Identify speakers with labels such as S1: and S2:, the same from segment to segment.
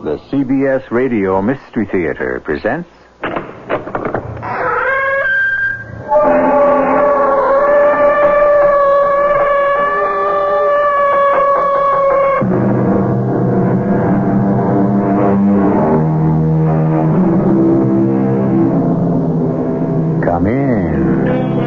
S1: The CBS Radio Mystery Theater presents... Come in.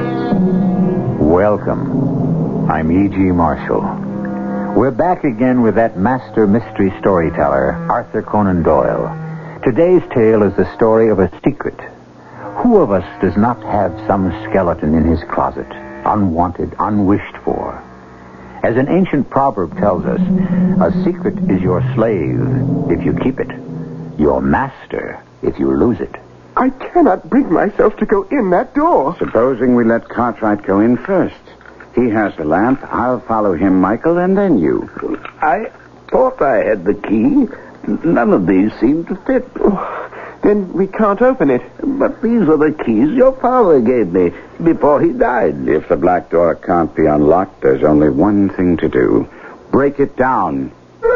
S1: Welcome. I'm E.G. Marshall. We're back again with that master mystery storyteller, Arthur Conan Doyle. Today's tale is the story of a secret. Who of us does not have some skeleton in his closet, unwanted, unwished for? As an ancient proverb tells us, a secret is your slave if you keep it, your master if you lose it.
S2: I cannot bring myself to go in that door.
S3: Supposing we let Cartwright go in first. He has the lamp. I'll follow him, Michael, and then you.
S4: I thought I had the key. None of these seem to fit.
S2: Then we can't open it.
S4: But these are the keys your father gave me before he died.
S3: If the black door can't be unlocked, there's only one thing to do. Break it down.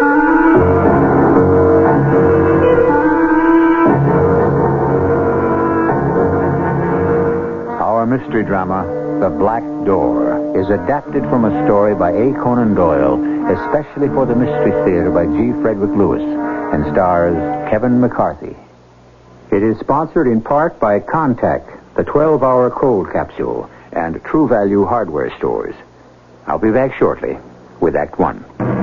S1: Our mystery drama, The Black Door, is adapted from a story by A. Conan Doyle, especially for the Mystery Theater by G. Frederick Lewis, and stars Kevin McCarthy. It is sponsored in part by Contact, the 12-hour cold capsule, and True Value hardware stores. I'll be back shortly with Act One.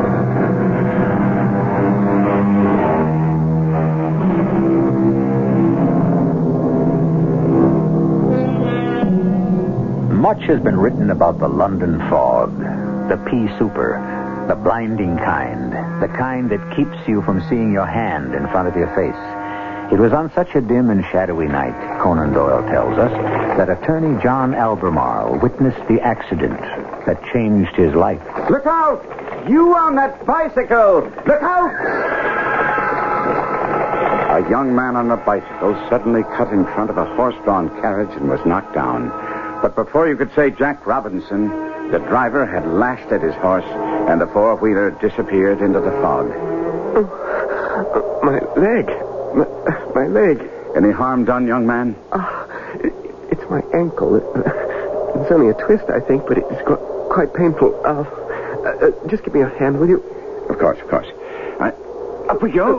S1: Much has been written about the London fog, the pea super, the blinding kind, the kind that keeps you from seeing your hand in front of your face. It was on such a dim and shadowy night, Conan Doyle tells us, that attorney John Albemarle witnessed the accident that changed his life.
S3: Look out! You on that bicycle! Look out! A young man on a bicycle suddenly cut in front of a horse-drawn carriage and was knocked down. But before you could say Jack Robinson, the driver had lashed at his horse, and the four-wheeler disappeared into the fog.
S2: Oh, my leg. My leg.
S3: Any harm done, young man?
S2: It's my ankle. It's only a twist, I think, but it's quite painful. Just give me a hand, will you?
S3: Of course. Up we go.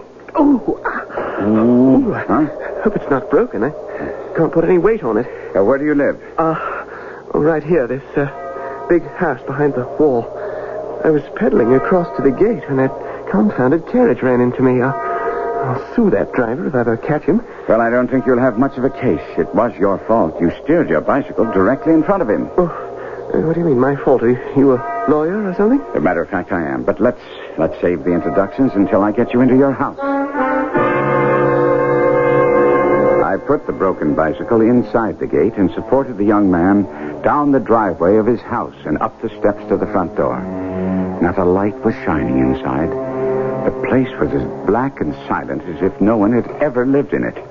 S2: Huh? Hope it's not broken. I can't put any weight on it.
S3: Where do you live?
S2: Right here, this big house behind the wall. I was pedaling across to the gate when that confounded carriage ran into me. I'll sue that driver if I ever catch him.
S3: Well, I don't think you'll have much of a case. It was your fault. You steered your bicycle directly in front of him.
S2: Oh, what do you mean, my fault? Are you a lawyer or something?
S3: As a matter of fact, I am. But let's save the introductions until I get you into your house. I put the broken bicycle inside the gate and supported the young man down the driveway of his house and up the steps to the front door. Not a light was shining inside. The place was as black and silent as if no one had ever lived in it.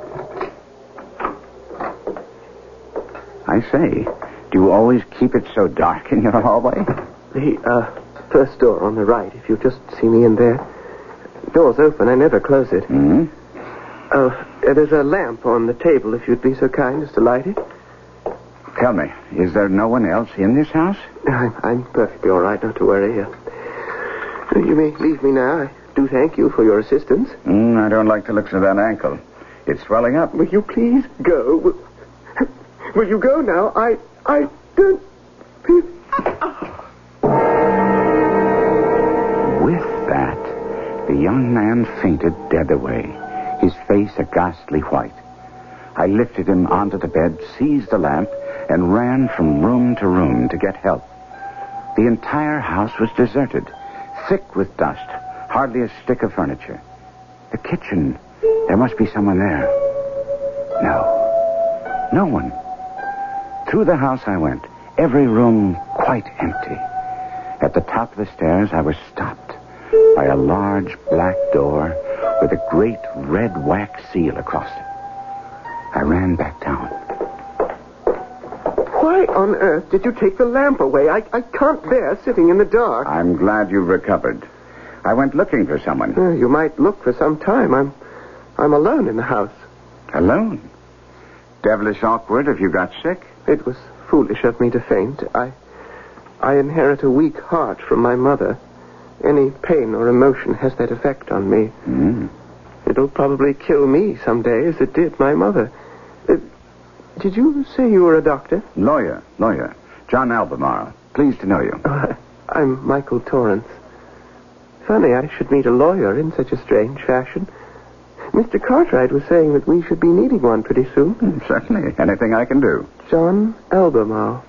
S3: I say, do you always keep it so dark in your hallway?
S2: The first door on the right, if you'll just see me in there. Door's open. I never close it.
S3: Mm-hmm.
S2: There's a lamp on the table, if you'd be so kind as to light it.
S3: Tell me, is there no one else in this house?
S2: I'm perfectly all right, not to worry. You may leave me now. I do thank you for your assistance.
S3: I don't like the looks of that ankle. It's swelling up.
S2: Will you please go? Will you go now? I don't...
S3: With that, the young man fainted dead away, his face a ghastly white. I lifted him onto the bed, seized the lamp, and ran from room to room to get help. The entire house was deserted, thick with dust, hardly a stick of furniture. The kitchen, there must be someone there. No one. Through the house I went, every room quite empty. At the top of the stairs, I was stopped by a large black door with a great red wax seal across it. I ran back down.
S2: Why on earth did you take the lamp away? I can't bear sitting in the dark.
S3: I'm glad you've recovered. I went looking for someone.
S2: You might look for some time. I'm alone in the house.
S3: Alone? Devilish awkward if you got sick.
S2: It was foolish of me to faint. I inherit a weak heart from my mother. Any pain or emotion has that effect on me. It'll probably kill me someday, as it did my mother. Did you say you were a doctor?
S3: Lawyer. John Albemarle. Pleased to know you.
S2: I'm Michael Torrance. Funny I should meet a lawyer in such a strange fashion. Mr. Cartwright was saying that we should be needing one pretty soon.
S3: Certainly. Anything I can do.
S2: John Albemarle.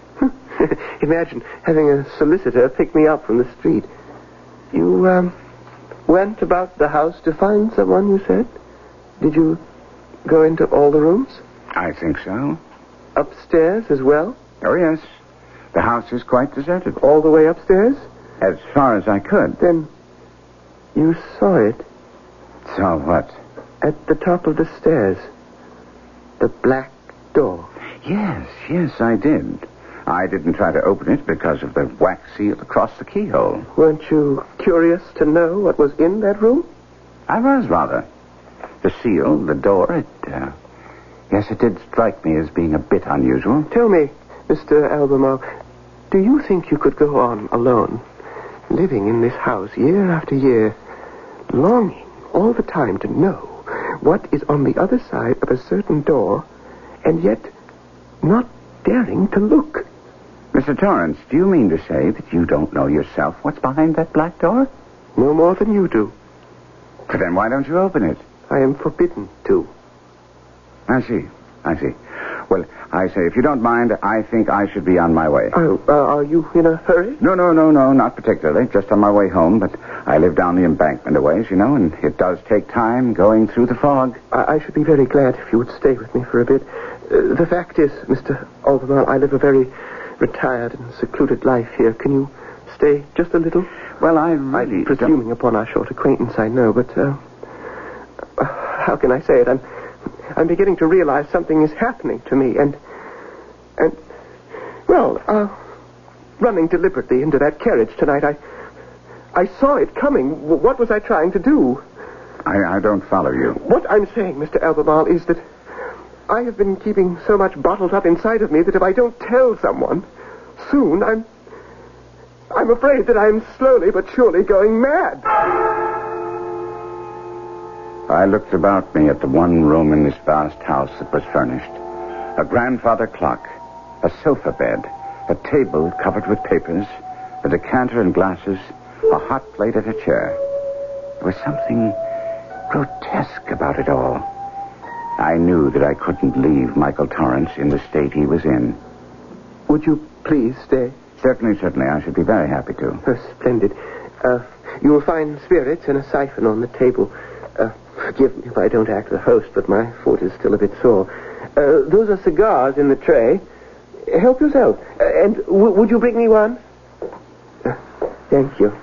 S2: Imagine having a solicitor pick me up from the street. You, went about the house to find someone, you said? Did you go into all the rooms?
S3: I think so.
S2: Upstairs as well?
S3: Oh, yes. The house is quite deserted.
S2: All the way upstairs?
S3: As far as I could.
S2: Then you saw it?
S3: So what?
S2: At the top of the stairs. The black door.
S3: Yes, I did. I didn't try to open it because of the wax seal across the keyhole.
S2: Weren't you curious to know what was in that room?
S3: I was, rather. The seal, the door, yes, it did strike me as being a bit unusual.
S2: Tell me, Mr. Albemarle, do you think you could go on alone, living in this house year after year, longing all the time to know what is on the other side of a certain door, and yet not daring to look?
S3: Mr. Torrance, do you mean to say that you don't know yourself what's behind that black door?
S2: No more than you do.
S3: But then why don't you open it?
S2: I am forbidden to.
S3: I see. Well, I say, if you don't mind, I think I should be on my way.
S2: Are you in a hurry?
S3: No, not particularly. Just on my way home, but I live down the embankment a ways, and it does take time going through the fog.
S2: I should be very glad if you would stay with me for a bit. The fact is, Mr. Albemarle, I live a very retired and secluded life here. Can you stay just a little?
S3: Well, I'm
S2: presuming upon our short acquaintance, I know, but how can I say it? I'm beginning to realize something is happening to me, and running deliberately into that carriage tonight, I saw it coming. What was I trying to do?
S3: I don't follow you.
S2: What I'm saying, Mr. Albemarle, is that I have been keeping so much bottled up inside of me that if I don't tell someone soon, I'm afraid that I'm slowly but surely going mad.
S3: I looked about me at the one room in this vast house that was furnished. A grandfather clock, a sofa bed, a table covered with papers, a decanter and glasses, a hot plate and a chair. There was something grotesque about it all. I knew that I couldn't leave Michael Torrance in the state he was in.
S2: Would you please stay?
S3: Certainly. I should be very happy to.
S2: Oh, splendid. You will find spirits and a siphon on the table. Forgive me if I don't act the host, but my foot is still a bit sore. Those are cigars in the tray. Help yourself. And would you bring me one? Thank you.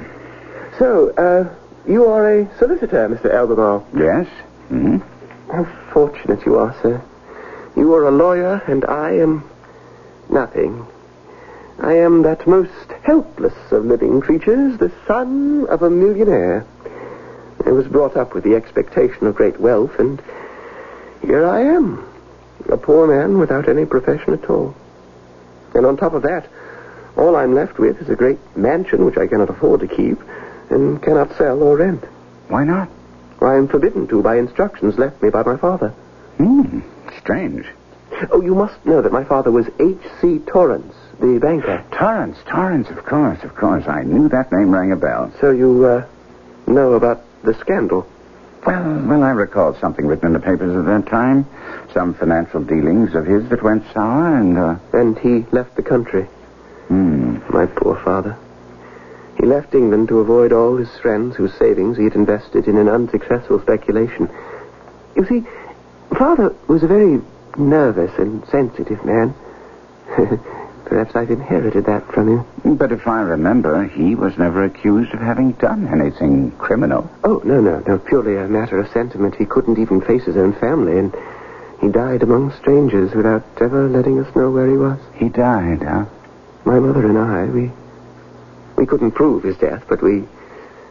S2: So, you are a solicitor, Mr. Albemarle?
S3: Yes.
S2: How fortunate you are, sir. You are a lawyer, and I am nothing. I am that most helpless of living creatures, the son of a millionaire. I was brought up with the expectation of great wealth, and here I am, a poor man without any profession at all. And on top of that, all I'm left with is a great mansion which I cannot afford to keep and cannot sell or rent.
S3: Why not?
S2: I am forbidden to by instructions left me by my father.
S3: Strange.
S2: Oh, you must know that my father was H.C. Torrance, the banker.
S3: Torrance, of course. I knew that name rang a bell.
S2: So you, know about the scandal?
S3: Well, I recall something written in the papers at that time. Some financial dealings of his that went sour,
S2: And he left the country. My poor father. He left England to avoid all his friends whose savings he had invested in an unsuccessful speculation. You see, Father was a very nervous and sensitive man. Perhaps I've inherited that from him.
S3: But if I remember, he was never accused of having done anything criminal.
S2: Oh, no. Purely a matter of sentiment. He couldn't even face his own family, and he died among strangers without ever letting us know where he was.
S3: He died, huh?
S2: My mother and I, we couldn't prove his death, but we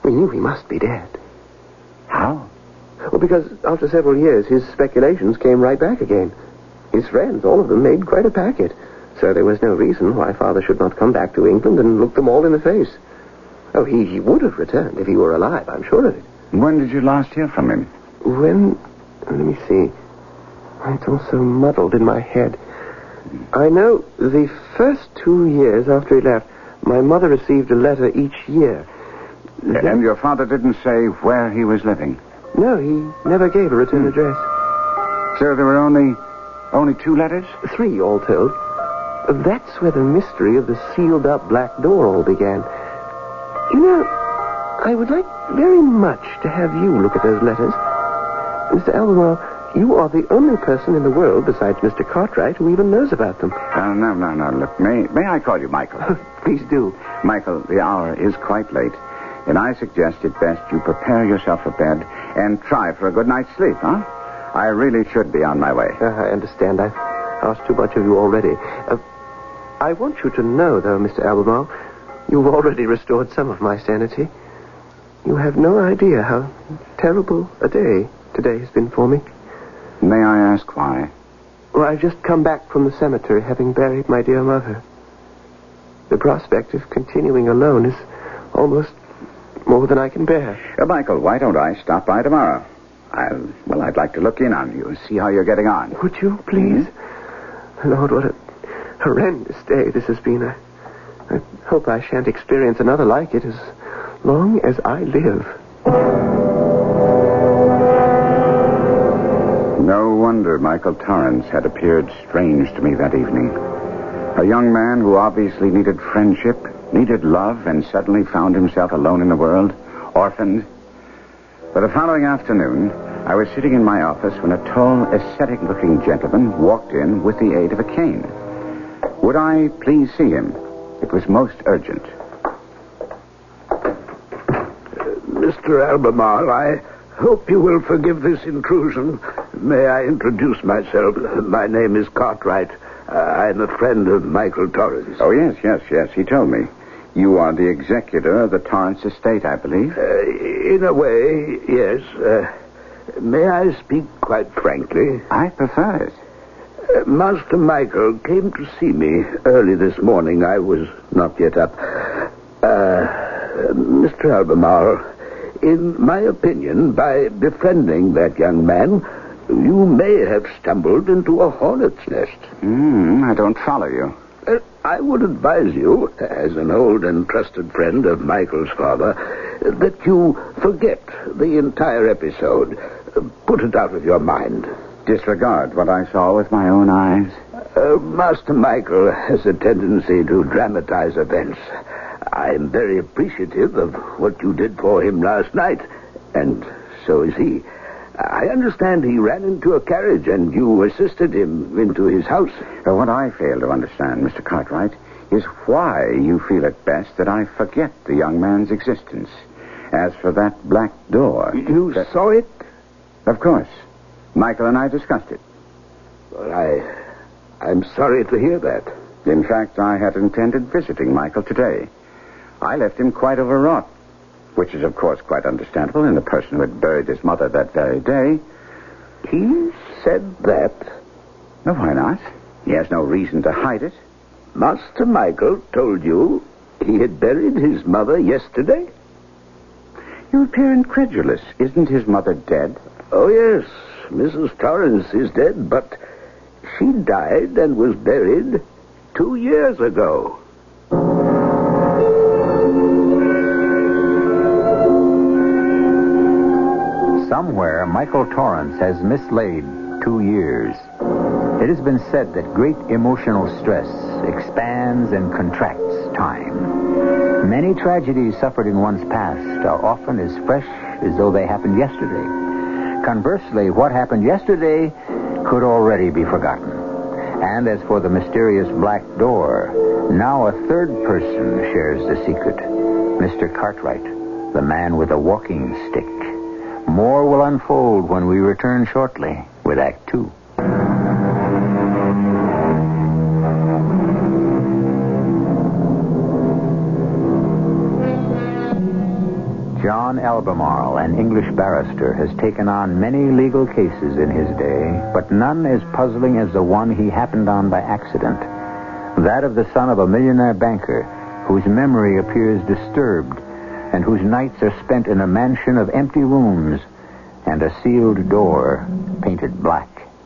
S2: We knew he must be dead.
S3: How?
S2: Well, because after several years, his speculations came right back again. His friends, all of them, made quite a packet. So there was no reason why Father should not come back to England and look them all in the face. Oh, he would have returned if he were alive, I'm sure of it.
S3: When did you last hear from him?
S2: When... Let me see. It's all so muddled in my head. I know the first 2 years after he left, my mother received a letter each year.
S3: And your father didn't say where he was living?
S2: No, he never gave a return address.
S3: So there were only 2 letters?
S2: 3, all told. That's where the mystery of the sealed-up black door all began. You know, I would like very much to have you look at those letters. Mr. Albemarle, you are the only person in the world besides Mr. Cartwright who even knows about them.
S3: No. Look, may I call you Michael?
S2: Please do.
S3: Michael, the hour is quite late, and I suggest it best you prepare yourself for bed and try for a good night's sleep, huh? I really should be on my way.
S2: I understand. I've asked too much of you already. I want you to know, though, Mr. Albemarle, you've already restored some of my sanity. You have no idea how terrible a day today has been for me.
S3: May I ask why?
S2: Well, I've just come back from the cemetery, having buried my dear mother. The prospect of continuing alone is almost more than I can bear.
S3: Michael, why don't I stop by tomorrow? I'd like to look in on you and see how you're getting on.
S2: Would you, please? Lord, what a horrendous day this has been. I hope I shan't experience another like it as long as I live.
S3: No wonder Michael Torrance had appeared strange to me that evening. A young man who obviously needed friendship, needed love, and suddenly found himself alone in the world, orphaned. But the following afternoon, I was sitting in my office when a tall, ascetic-looking gentleman walked in with the aid of a cane. Would I please see him? It was most urgent.
S4: Mr. Albemarle, I hope you will forgive this intrusion. May I introduce myself? My name is Cartwright. I'm a friend of Michael Torrance.
S3: Oh, yes, he told me. You are the executor of the Torrance estate, I believe.
S4: In a way, yes. May I speak quite frankly?
S3: I prefer it.
S4: Master Michael came to see me early this morning. I was not yet up. Mr. Albemarle, in my opinion, by befriending that young man, you may have stumbled into a hornet's nest.
S3: I don't follow you.
S4: I would advise you, as an old and trusted friend of Michael's father, that you forget the entire episode. Put it out of your mind.
S3: Disregard what I saw with my own eyes.
S4: Master Michael has a tendency to dramatize events. I'm very appreciative of what you did for him last night, and so is he. I understand he ran into a carriage and you assisted him into his house.
S3: What I fail to understand, Mr. Cartwright, is why you feel it best that I forget the young man's existence. As for that black door...
S4: You saw it?
S3: Of course. Michael and I discussed it.
S4: Well, I'm sorry to hear that.
S3: In fact, I had intended visiting Michael today. I left him quite overwrought, which is, of course, quite understandable in the person who had buried his mother that very day.
S4: He said that?
S3: No, why not? He has no reason to hide it.
S4: Master Michael told you he had buried his mother yesterday?
S3: You appear incredulous. Isn't his mother dead?
S4: Oh, yes. Mrs. Torrance is dead, but she died and was buried 2 years ago.
S1: Somewhere, Michael Torrance has mislaid 2 years. It has been said that great emotional stress expands and contracts time. Many tragedies suffered in one's past are often as fresh as though they happened yesterday. Conversely, what happened yesterday could already be forgotten. And as for the mysterious black door, now a third person shares the secret. Mr. Cartwright, the man with a walking stick. More will unfold when we return shortly with Act 2. John Albemarle, an English barrister, has taken on many legal cases in his day, but none as puzzling as the one he happened on by accident. That of the son of a millionaire banker whose memory appears disturbed and whose nights are spent in a mansion of empty rooms and a sealed door painted black.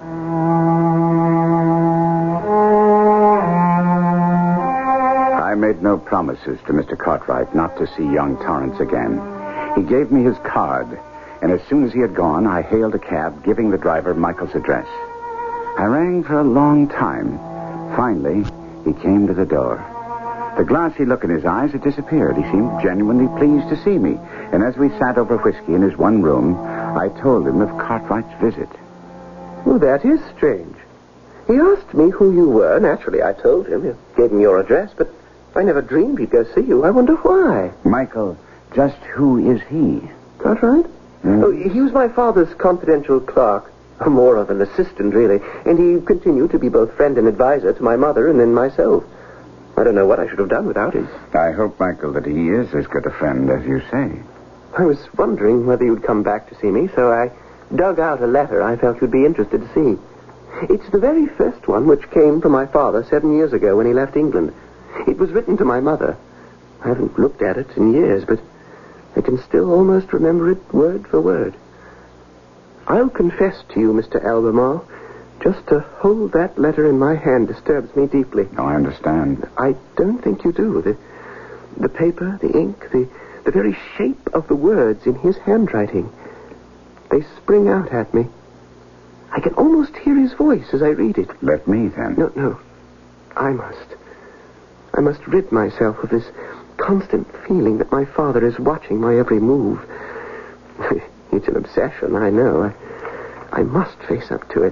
S3: I made no promises to Mr. Cartwright not to see young Torrance again. He gave me his card, and as soon as he had gone, I hailed a cab, giving the driver Michael's address. I rang for a long time. Finally, he came to the door. The glassy look in his eyes had disappeared. He seemed genuinely pleased to see me, and as we sat over whiskey in his one room, I told him of Cartwright's visit.
S2: Well, that is strange. He asked me who you were. Naturally, I told him. He gave me your address, but I never dreamed he'd go see you. I wonder why.
S3: Michael, just who is he?
S2: Cartwright? Oh, he was my father's confidential clerk. More of an assistant, really. And he continued to be both friend and advisor to my mother and then myself. I don't know what I should have done without him.
S3: I hope, Michael, that he is as good a friend as you say.
S2: I was wondering whether you'd come back to see me, so I dug out a letter I felt you'd be interested to see. It's the very first one which came from my father 7 years ago when he left England. It was written to my mother. I haven't looked at it in years, but I can still almost remember it word for word. I'll confess to you, Mr. Albemarle, just to hold that letter in my hand disturbs me deeply.
S3: Oh, I understand.
S2: I don't think you do. The paper, the ink, the very shape of the words in his handwriting, they spring out at me. I can almost hear his voice as I read it.
S3: Let me, then.
S2: No. I must rid myself of this constant feeling that my father is watching my every move. It's an obsession, I know. I must face up to it.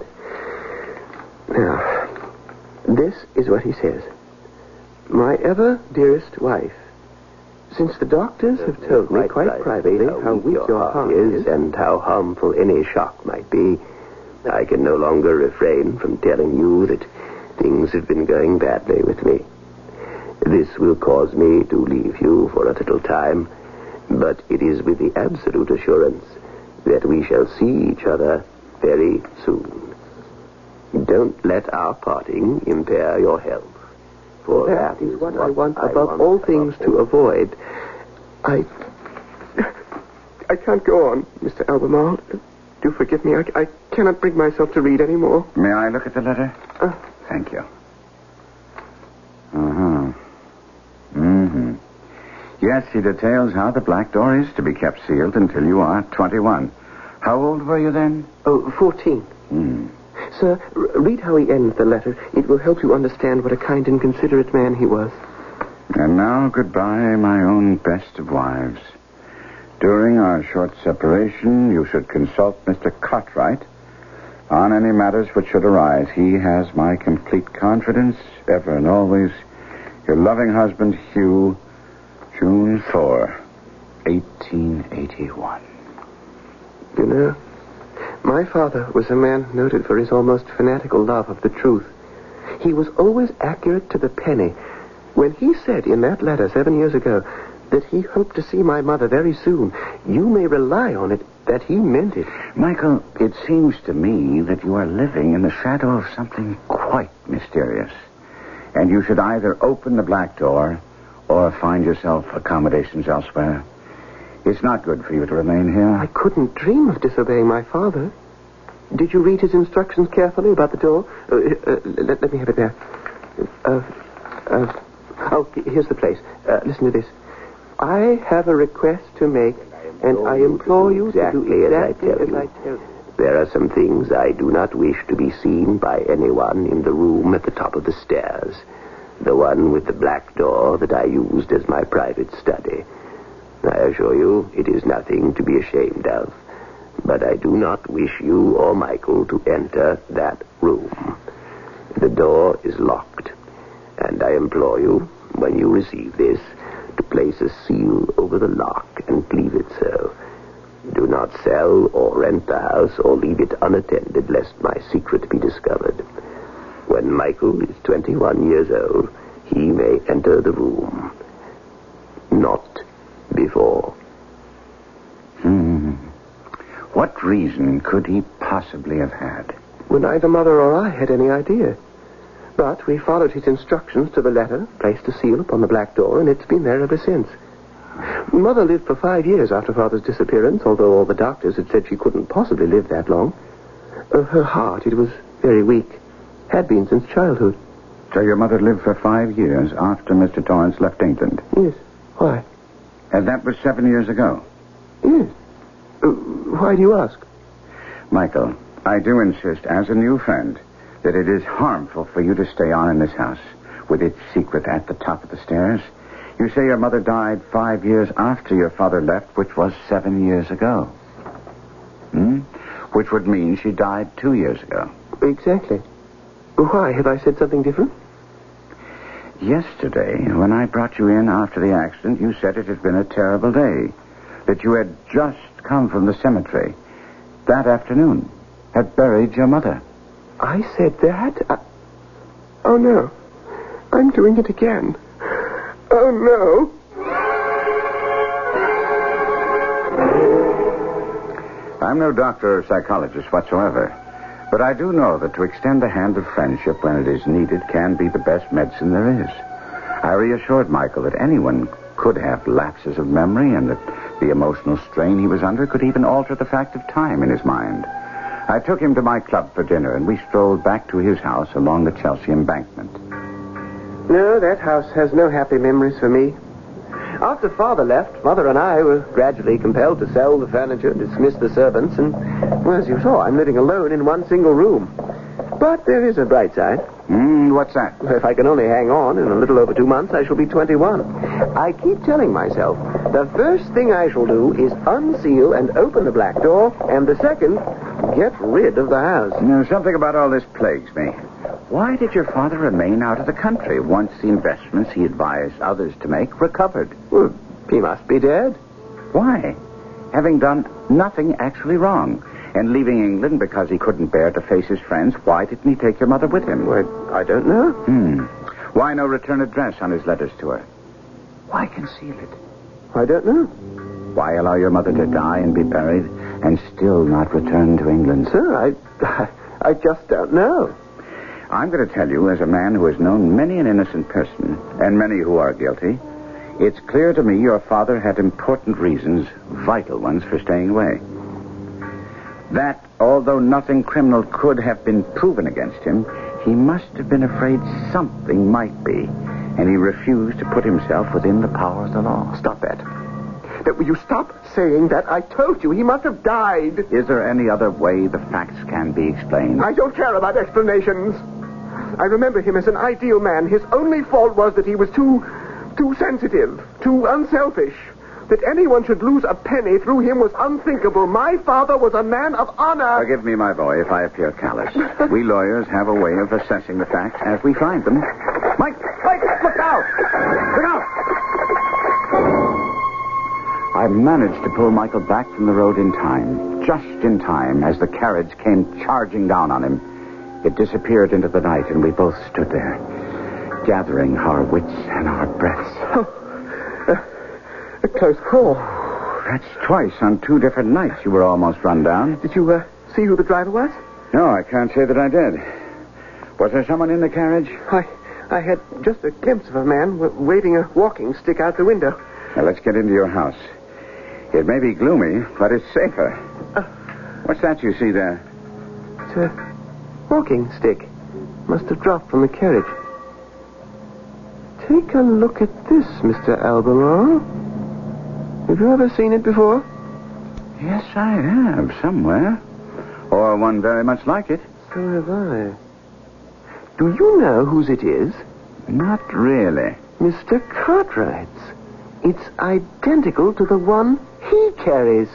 S2: Now, this is what he says. My ever dearest wife, since the doctors have told me quite privately how weak your heart is and how harmful any shock might be, I can no longer refrain from telling you that things have been going badly with me. This will cause me to leave you for a little time, but it is with the absolute assurance that we shall see each other very soon. Don't let our parting impair your health, for that is what I want above all things to avoid. I can't go on, Mr. Albemarle. Do forgive me. I cannot bring myself to read any more.
S3: May I look at the letter? Thank you. Yes, he details how the black door is to be kept sealed until you are 21. How old were you then?
S2: 14. Sir, read how he ends the letter. It will help you understand what a kind and considerate man he was.
S3: And now, goodbye, my own best of wives. During our short separation, you should consult Mr. Cartwright on any matters which should arise. He has my complete confidence, ever and always. Your loving husband, Hugh, June 4, 1881.
S2: You know, my father was a man noted for his almost fanatical love of the truth. He was always accurate to the penny. When he said in that letter 7 years ago that he hoped to see my mother very soon, you may rely on it that he meant it.
S3: Michael, it seems to me that you are living in the shadow of something quite mysterious. And you should either open the black door or find yourself accommodations elsewhere. It's not good for you to remain here.
S2: I couldn't dream of disobeying my father. Did you read his instructions carefully about the door? Let me have it there. Here's the place. Listen to this. I have a request to make, and I implore you to do exactly as I tell you.
S4: There are some things I do not wish to be seen by anyone in the room at the top of the stairs. The one with the black door that I used as my private study. I assure you, it is nothing to be ashamed of. But I do not wish you or Michael to enter that room. The door is locked, and I implore you, when you receive this, to place a seal over the lock and leave it so. Do not sell or rent the house or leave it unattended, lest my secret be discovered. When Michael is 21 years old, he may enter the room. Not before.
S3: What reason could he possibly have had?
S2: Well, neither Mother or I had any idea. But we followed his instructions to the letter, placed a seal upon the black door, and it's been there ever since. Mother lived for 5 years after Father's disappearance, although all the doctors had said she couldn't possibly live that long. Her heart, it was very weak. Had been since childhood.
S3: So your mother lived for 5 years after Mr. Torrance left England?
S2: Yes. Why?
S3: And that was 7 years ago?
S2: Yes. Why do you ask?
S3: Michael, I do insist, as a new friend, that it is harmful for you to stay on in this house with its secret at the top of the stairs. You say your mother died 5 years after your father left, which was 7 years ago. Which would mean she died 2 years ago.
S2: Exactly. Why? Have I said something different?
S3: Yesterday, when I brought you in after the accident, you said it had been a terrible day. That you had just come from the cemetery that afternoon, had buried your mother.
S2: I said that? Oh, no. I'm doing it again. Oh, no.
S3: I'm no doctor or psychologist whatsoever, but I do know that to extend the hand of friendship when it is needed can be the best medicine there is. I reassured Michael that anyone could have lapses of memory and that the emotional strain he was under could even alter the fact of time in his mind. I took him to my club for dinner, and we strolled back to his house along the Chelsea embankment.
S2: No, that house has no happy memories for me. After Father left, Mother and I were gradually compelled to sell the furniture, dismiss the servants, and, well, as you saw, I'm living alone in one single room. But there is a bright side.
S3: What's that?
S2: If I can only hang on, in a little over 2 months, I shall be 21. I keep telling myself, the first thing I shall do is unseal and open the black door, and the second, get rid of the house.
S3: Something about all this plagues me. Why did your father remain out of the country once the investments he advised others to make recovered?
S2: Well, he must be dead.
S3: Why? Having done nothing actually wrong, and leaving England because he couldn't bear to face his friends, why didn't he take your mother with him?
S2: Well, I don't know.
S3: Why no return address on his letters to her? Why conceal it?
S2: I don't know.
S3: Why allow your mother to die and be buried and still not return to England?
S2: Sir, I just don't know.
S3: I'm going to tell you, as a man who has known many an innocent person and many who are guilty, it's clear to me your father had important reasons, vital ones, for staying away. That, although nothing criminal could have been proven against him, he must have been afraid something might be, and he refused to put himself within the power of the law.
S2: Stop that. Will you stop saying that? I told you he must have died.
S3: Is there any other way the facts can be explained?
S2: I don't care about explanations. I remember him as an ideal man. His only fault was that he was too sensitive, too unselfish. That anyone should lose a penny through him was unthinkable. My father was a man of honor.
S3: Forgive me, my boy, if I appear callous. We lawyers have a way of assessing the facts as we find them. Mike, look out! Look out! I managed to pull Michael back from the road in time, just in time, as the carriage came charging down on him. It disappeared into the night, and we both stood there, gathering our wits and our breaths.
S2: A close call.
S3: That's twice on 2 different nights you were almost run down.
S2: Did you see who the driver was?
S3: No, I can't say that I did. Was there someone in the carriage?
S2: I had just a glimpse of a man waving a walking stick out the window.
S3: Now, let's get into your house. It may be gloomy, but it's safer. What's that you see there?
S2: It's a walking stick. Must have dropped from the carriage. Take a look at this, Mr. Albemarle. Have you ever seen it before?
S3: Yes, I have, somewhere. Or one very much like it.
S2: So have I. Do you know whose it is?
S3: Not really.
S2: Mr. Cartwright's. It's identical to the one he carries.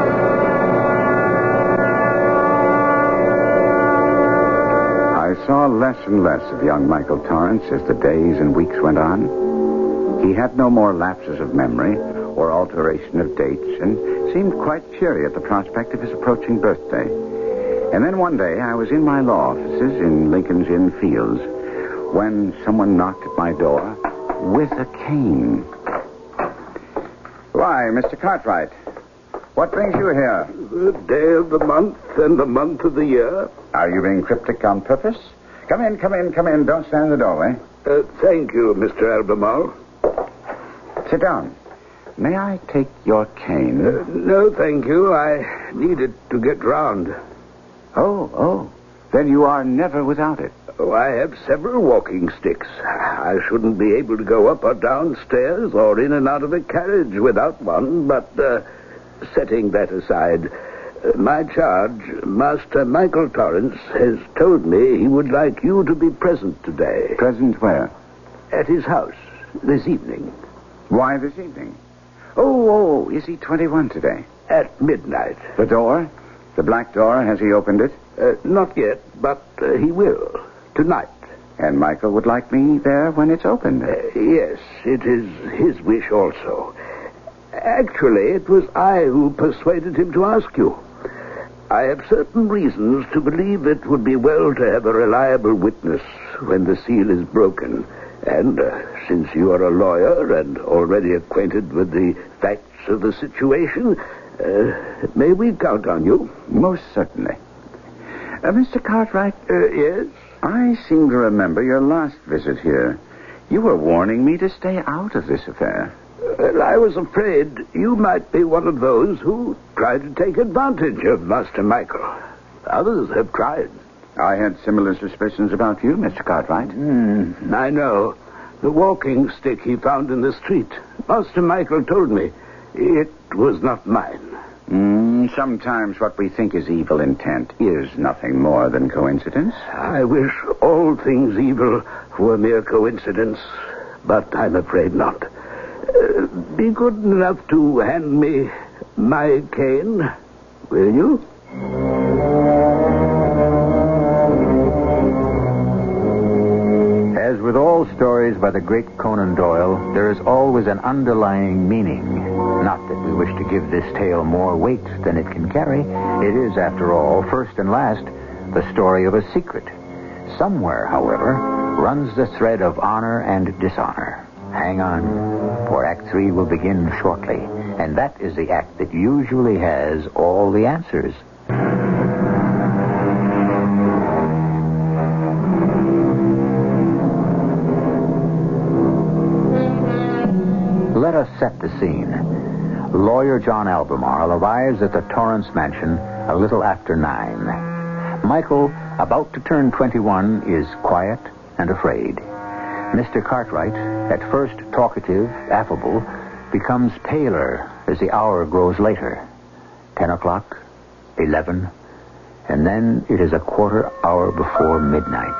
S3: I saw less and less of young Michael Torrance as the days and weeks went on. He had no more lapses of memory or alteration of dates and seemed quite cheery at the prospect of his approaching birthday. And then one day I was in my law offices in Lincoln's Inn Fields when someone knocked at my door with a cane. Why, Mr. Cartwright. What brings you here?
S4: The day of the month and the month of the year.
S3: Are you being cryptic on purpose? Come in. Don't stand in the doorway.
S4: Thank you, Mr. Albemarle.
S3: Sit down. May I take your cane?
S4: No, thank you. I need it to get round.
S3: Oh. Then you are never without it.
S4: Oh, I have several walking sticks. I shouldn't be able to go up or down stairs or in and out of a carriage without one, but setting that aside, my charge, Master Michael Torrance, has told me he would like you to be present today.
S3: Present where?
S4: At his house this evening.
S3: Why this evening? Oh, is he 21 today?
S4: At midnight.
S3: The door? The black door, has he opened it?
S4: Not yet, but he will. Tonight.
S3: And Michael would like me there when it's opened?
S4: Yes, it is his wish also. Actually, it was I who persuaded him to ask you. I have certain reasons to believe it would be well to have a reliable witness when the seal is broken. And since you are a lawyer and already acquainted with the facts of the situation, may we count on you?
S3: Most certainly. Mr. Cartwright?
S4: Yes?
S3: I seem to remember your last visit here. You were warning me to stay out of this affair.
S4: I was afraid you might be one of those who tried to take advantage of Master Michael. Others have tried.
S3: I had similar suspicions about you, Mr. Cartwright.
S4: I know. The walking stick he found in the street. Master Michael told me it was not mine.
S3: Sometimes what we think is evil intent is nothing more than coincidence.
S4: I wish all things evil were mere coincidence, but I'm afraid not. Be good enough to hand me my cane, will you?
S1: As with all stories by the great Conan Doyle, there is always an underlying meaning. Not that we wish to give this tale more weight than it can carry. It is, after all, first and last, the story of a secret. Somewhere, however, runs the thread of honor and dishonor. Hang on, for Act 3 will begin shortly, and that is the act that usually has all the answers. Let us set the scene. Lawyer John Albemarle arrives at the Torrance mansion a little after 9. Michael, about to turn 21, is quiet and afraid. Mr. Cartwright, at first talkative, affable, becomes paler as the hour grows later. 10 o'clock, 11, and then it is a quarter hour before midnight.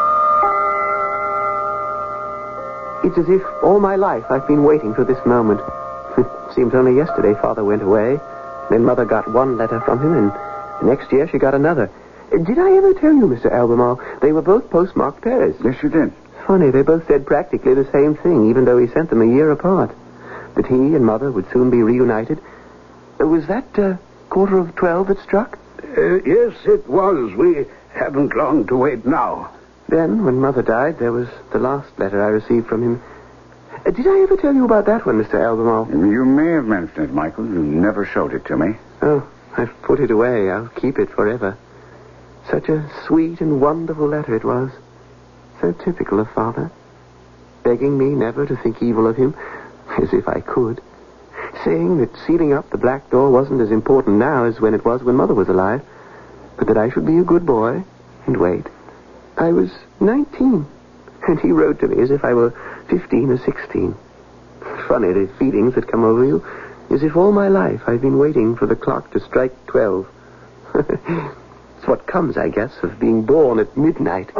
S2: It's as if all my life I've been waiting for this moment. It seems only yesterday Father went away. Then Mother got one letter from him, and next year she got another. Did I ever tell you, Mr. Albemarle, they were both postmarked Paris?
S3: Yes, you did.
S2: Funny, they both said practically the same thing, even though he sent them a year apart. That he and Mother would soon be reunited. Was that 11:45 that struck?
S4: Yes, it was. We haven't long to wait now.
S2: Then, when Mother died, there was the last letter I received from him. Did I ever tell you about that one, Mr. Albemarle?
S3: You may have mentioned it, Michael. You never showed it to me.
S2: Oh, I've put it away. I'll keep it forever. Such a sweet and wonderful letter it was. So typical of Father. Begging me never to think evil of him, as if I could. Saying that sealing up the black door wasn't as important now as when it was when Mother was alive, but that I should be a good boy and wait. I was 19, and he wrote to me as if I were 15 or 16. Funny, the feelings that come over you, as if all my life I've been waiting for the clock to strike 12. It's what comes, I guess, of being born at midnight.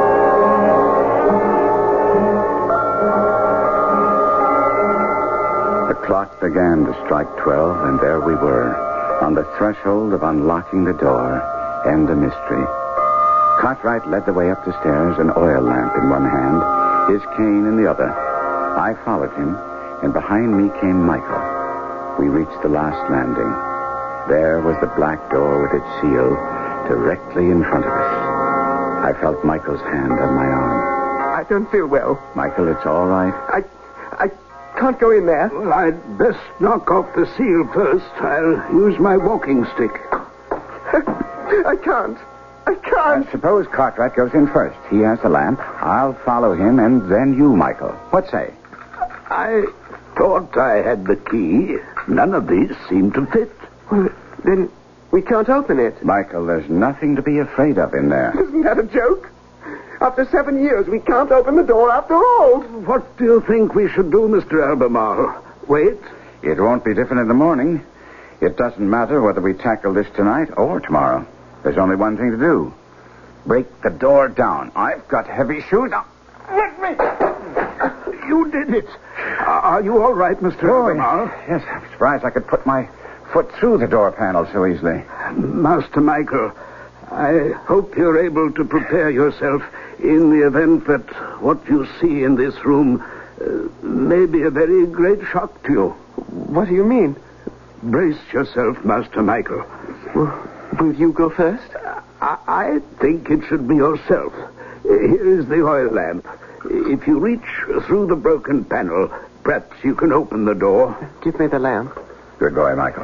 S3: The clock began to strike 12, and there we were, on the threshold of unlocking the door, and the mystery. Cartwright led the way up the stairs, an oil lamp in one hand, his cane in the other. I followed him, and behind me came Michael. We reached the last landing. There was the black door with its seal directly in front of us. I felt Michael's hand on my arm.
S2: I don't feel well.
S3: Michael, it's all right.
S2: I can't go in there.
S4: Well, I'd best knock off the seal first. I'll use my walking stick.
S2: I can't.
S3: I suppose Cartwright goes in first. He has the lamp. I'll follow him, and then you, Michael. What say?
S4: I thought I had the key. None of these seem to fit.
S2: Well, then we can't open it.
S3: Michael, there's nothing to be afraid of in there.
S2: Isn't that a joke? After 7 years, we can't open the door after all.
S4: What do you think we should do, Mr. Albemarle? Wait?
S3: It won't be different in the morning. It doesn't matter whether we tackle this tonight or tomorrow. There's only one thing to do. Break the door down. I've got heavy shoes. Now, let me.
S4: You did it. Are you all right, Mr. Albemarle?
S3: Yes, I'm surprised I could put my foot through the door panel so easily.
S4: Master Michael, I hope you're able to prepare yourself in the event that what you see in this room may be a very great shock to you.
S2: What do you mean?
S4: Brace yourself, Master Michael.
S2: Will you go first?
S4: I think it should be yourself. Here is the oil lamp. If you reach through the broken panel, perhaps you can open the door.
S2: Give me the lamp.
S3: Good boy, Michael.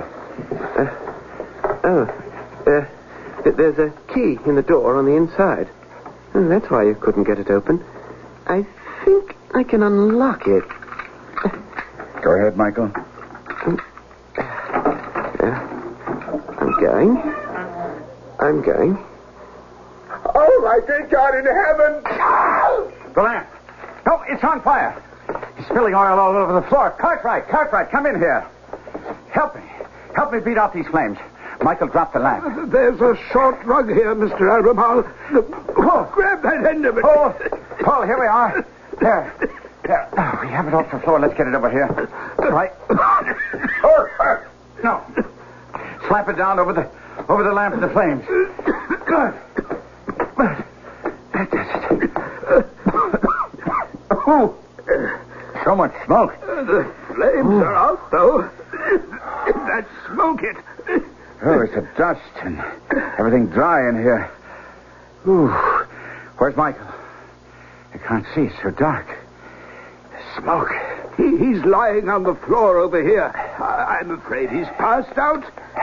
S2: There's a key in the door on the inside. That's why you couldn't get it open. I think I can unlock it.
S3: Go ahead, Michael.
S2: I'm going. Oh, my good God in heaven!
S3: The lamp. No, it's on fire. He's spilling oil all over the floor. Cartwright, come in here. Help me beat out these flames. Michael, drop the lamp.
S4: There's a short rug here, Mr. Albemarle. Grab that end of it.
S3: Paul, here we are. There. Oh, we have it off the floor. Let's get it over here. Right. No. Slap it down over the lamp and the flames. Good. That does it. Oh, so much smoke.
S4: The flames are out, though. That smoke it.
S3: Oh, it's a dust and everything dry in here. Ooh. Where's Michael? I can't see. It's so dark. The smoke.
S4: He's lying on the floor over here. I'm afraid he's passed out.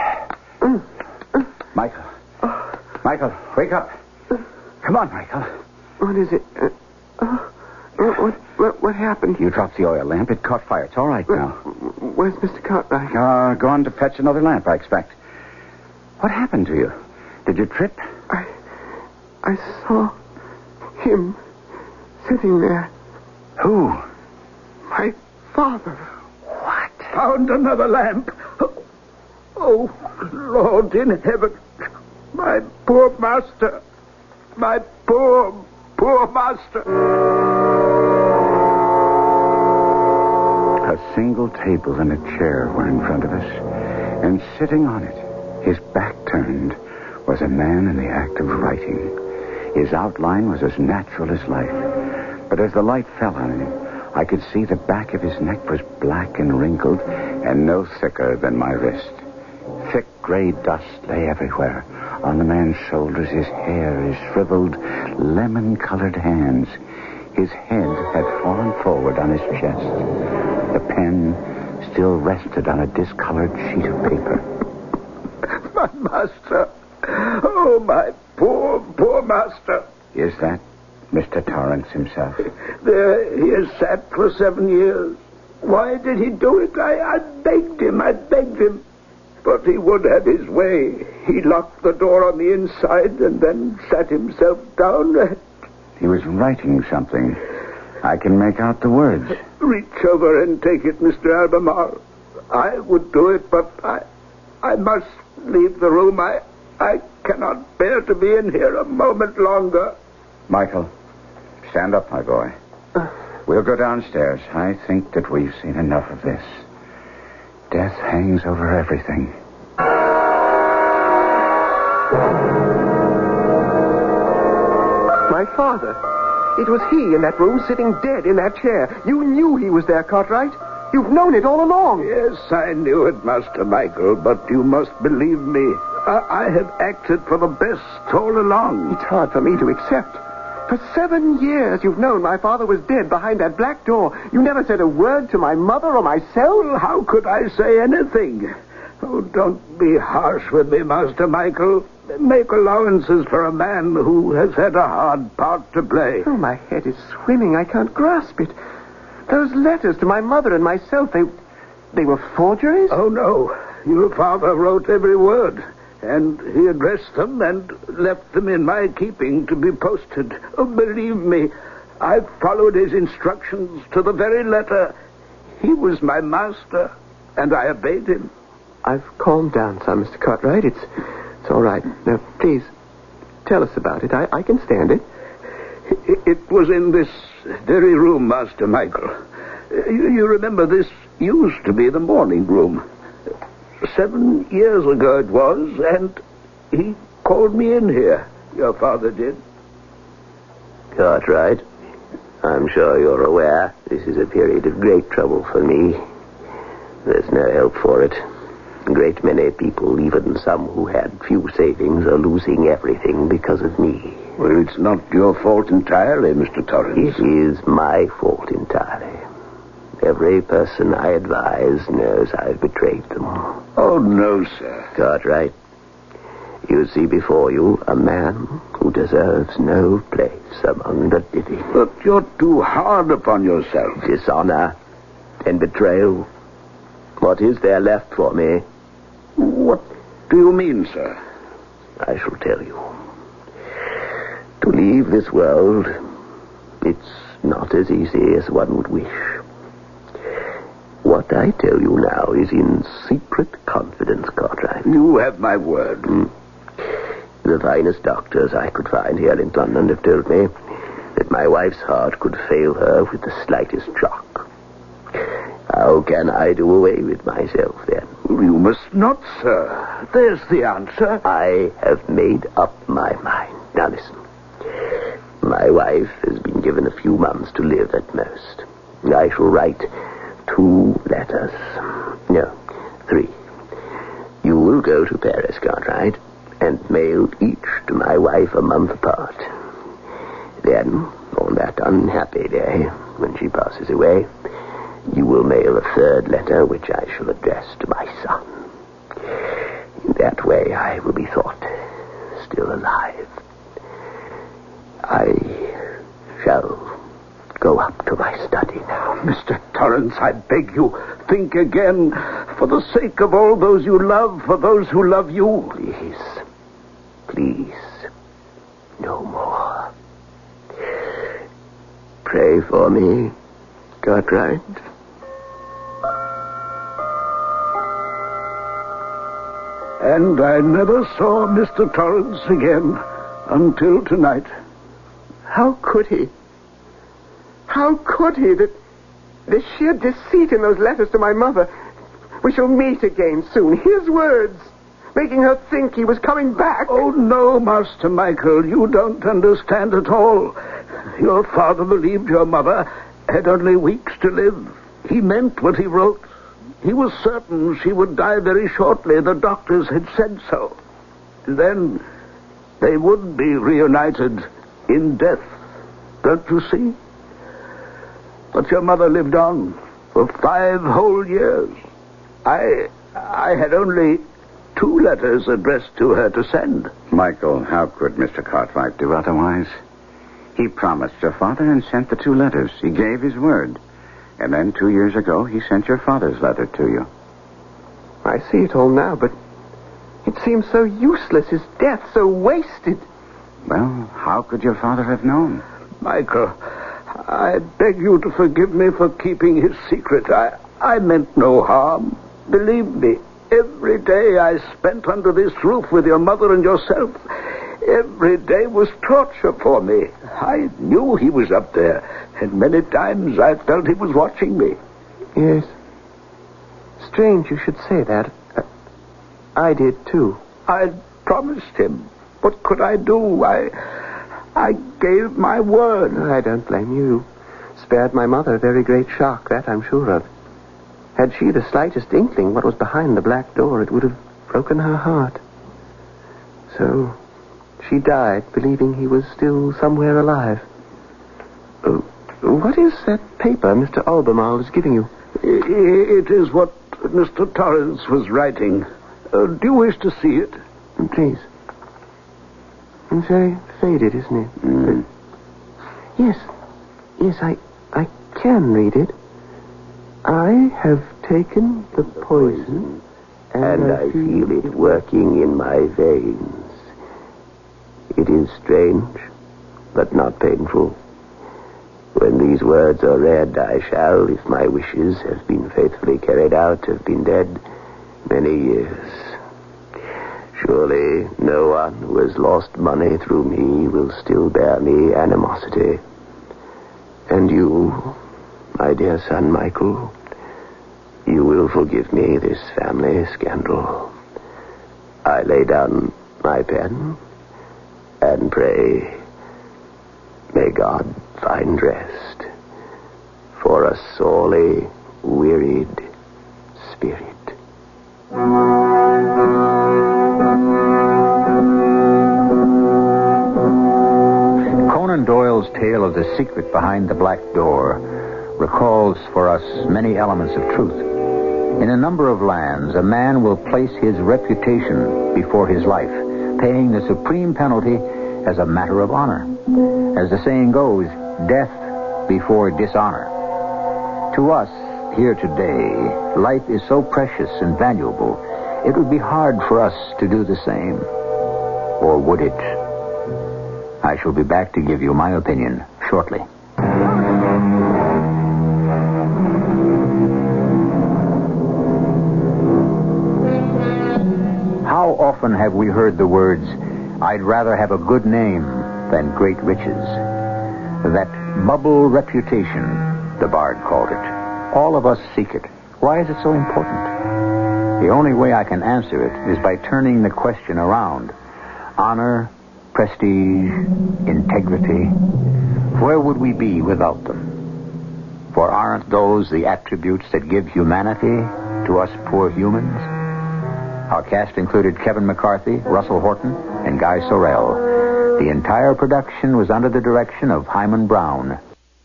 S4: Michael, wake up. Come on, Michael.
S2: What is it? What happened?
S3: You dropped the oil lamp. It caught fire. It's all right now.
S2: Where's Mr. Cartwright?
S3: Gone to fetch another lamp, I expect. What happened to you? Did you trip?
S2: I saw him sitting there.
S3: Who?
S2: My father.
S3: What?
S4: Found another lamp. Oh, Lord in heaven. My poor master. My poor master.
S3: A single table and a chair were in front of us, and sitting on it, his back turned, was a man in the act of writing. His outline was as natural as life, but as the light fell on him, I could see the back of his neck was black and wrinkled and no thicker than my wrist. Thick gray dust lay everywhere. On the man's shoulders, his hair, his shriveled, lemon-colored hands. His head had fallen forward on his chest. The pen still rested on a discolored sheet of paper.
S4: My master. Oh, my poor master.
S3: Is that Mr. Torrance himself?
S4: There he has sat for 7 years. Why did he do it? I begged him. But he would have his way. He locked the door on the inside and then sat himself down.
S3: He was writing something. I can make out the words.
S4: Reach over and take it, Mr. Albemarle. I would do it, but I must leave the room. I cannot bear to be in here a moment longer.
S3: Michael, stand up, my boy. We'll go downstairs. I think that we've seen enough of this. Death hangs over everything.
S2: My father. It was he in that room sitting dead in that chair. You knew he was there, Cartwright. You've known it all along.
S4: Yes, I knew it, Master Michael, but you must believe me. I have acted for the best all along.
S2: It's hard for me to accept. For 7 years you've known my father was dead behind that black door. You never said a word to my mother or myself.
S4: Well, how could I say anything? Oh, don't be harsh with me, Master Michael. Make allowances for a man who has had a hard part to play.
S2: Oh, my head is swimming. I can't grasp it. Those letters to my mother and myself, they were forgeries?
S4: Oh, no. Your father wrote every word. And he addressed them and left them in my keeping to be posted. Oh, believe me, I've followed his instructions to the very letter. He was my master, and I obeyed him.
S2: I've calmed down some, Mr. Cartwright. It's all right. Now, please, tell us about it. I can stand it.
S4: It was in this very room, Master Michael. You remember this used to be the morning room. 7 years ago it was, and he called me in here. Your father did.
S5: Cartwright, I'm sure you're aware this is a period of great trouble for me. There's no help for it. A great many people, even some who had few savings, are losing everything because of me.
S4: Well, it's not your fault entirely, Mr. Torrance.
S5: It is my fault entirely. Every person I advise knows I've betrayed them.
S4: Oh, no, sir.
S5: Cartwright, you see before you a man who deserves no place among the living.
S4: But you're too hard upon yourself.
S5: Dishonor and betrayal. What is there left for me?
S4: What do you mean, sir?
S5: I shall tell you. To leave this world, it's not as easy as one would wish. What I tell you now is in secret confidence, Cartwright.
S4: You have my word.
S5: The finest doctors I could find here in London have told me that my wife's heart could fail her with the slightest shock. How can I do away with myself, then?
S4: You must not, sir. There's the answer.
S5: I have made up my mind. Now listen. My wife has been given a few months to live at most. I shall write 2 letters. No, 3. You will go to Paris, Cartwright, and mail each to my wife a month apart. Then, on that unhappy day, when she passes away, you will mail a 3rd letter, which I shall address to my son. In that way, I will be thought still alive. I shall go up to my study now.
S4: Mr. Torrance, I beg you, think again. For the sake of all those you love, for those who love you.
S5: Please, no more. Pray for me, Cartwright.
S4: And I never saw Mr. Torrance again until tonight.
S2: How could he? How could he? The sheer deceit in those letters to my mother. We shall meet again soon. His words, making her think he was coming back.
S4: Oh, no, Master Michael, you don't understand at all. Your father believed your mother had only weeks to live. He meant what he wrote. He was certain she would die very shortly. The doctors had said so. Then they would be reunited in death. Don't you see? But your mother lived on for 5 whole years. I had only 2 letters addressed to her to send.
S3: Michael, how could Mr. Cartwright do otherwise? He promised your father and sent the 2 letters. He gave his word. And then 2 years ago, he sent your father's letter to you.
S2: I see it all now, but it seems so useless, his death, so wasted.
S3: Well, how could your father have known?
S4: Michael, I beg you to forgive me for keeping his secret. I meant no harm. Believe me, every day I spent under this roof with your mother and yourself, every day was torture for me. I knew he was up there, and many times I felt he was watching me.
S2: Yes. Strange you should say that. I did, too.
S4: I promised him. What could I do? I gave my word.
S2: I don't blame you. Spared my mother a very great shock, that I'm sure of. Had she the slightest inkling what was behind the black door, it would have broken her heart. So she died believing he was still somewhere alive. What is that paper Mr. Albemarle is giving you?
S4: It is what Mr. Torrance was writing. Do you wish to see it?
S2: Please. It's very faded, isn't it?
S4: Mm.
S2: Yes, I can read it. I have taken the poison,
S5: and I feel it working in my veins. It is strange, but not painful. When these words are read, I shall, if my wishes have been faithfully carried out, have been dead many years. Surely no one who has lost money through me will still bear me animosity. And you, my dear son Michael, you will forgive me this family scandal. I lay down my pen and pray, may God find rest for a sorely wearied spirit.
S1: Conan Doyle's tale of the secret behind the black door recalls for us many elements of truth. In a number of lands, a man will place his reputation before his life, paying the supreme penalty as a matter of honor. As the saying goes, death before dishonor. To us, here today, life is so precious and valuable, it would be hard for us to do the same. Or would it? I shall be back to give you my opinion shortly. How often have we heard the words, "I'd rather have a good name than great riches"? That bubble reputation, the bard called it. All of us seek it. Why is it so important? The only way I can answer it is by turning the question around. Honor, prestige, integrity, where would we be without them? For aren't those the attributes that give humanity to us poor humans? Our cast included Kevin McCarthy, Russell Horton, and Guy Sorrell. The entire production was under the direction of Hyman Brown.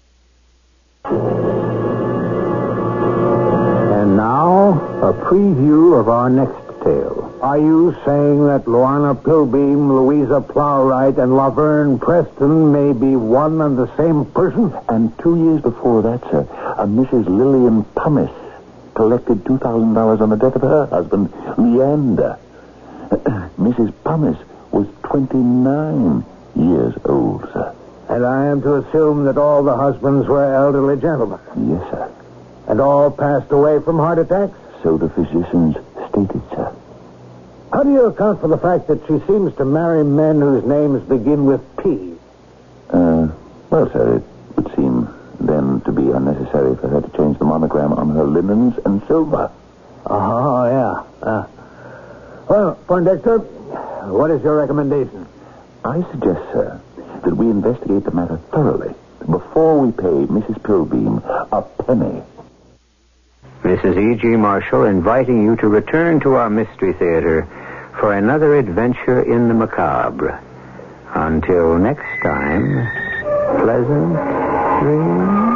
S6: And now, a preview of our next tale. Are you saying that Luana Pilbeam, Louisa Plowright, and Laverne Preston may be one and the same person?
S7: And 2 years before that, sir, a Mrs. Lillian Pumice collected $2,000 on the death of her husband, Leander. Mrs. Pumice was 29 years old, sir.
S6: And I am to assume that all the husbands were elderly gentlemen?
S7: Yes, sir.
S6: And all passed away from heart attacks?
S7: So the physicians stated, sir.
S6: How do you account for the fact that she seems to marry men whose names begin with P?
S7: Well, sir, it would seem then to be unnecessary for her to change the monogram on her linens and silver.
S6: Oh, yeah. Well, Poindexter, what is your recommendation?
S7: I suggest, sir, that we investigate the matter thoroughly before we pay Mrs. Pilbeam a penny.
S1: This is E.G. Marshall inviting you to return to our Mystery Theater for another adventure in the macabre. Until next time, pleasant dreams.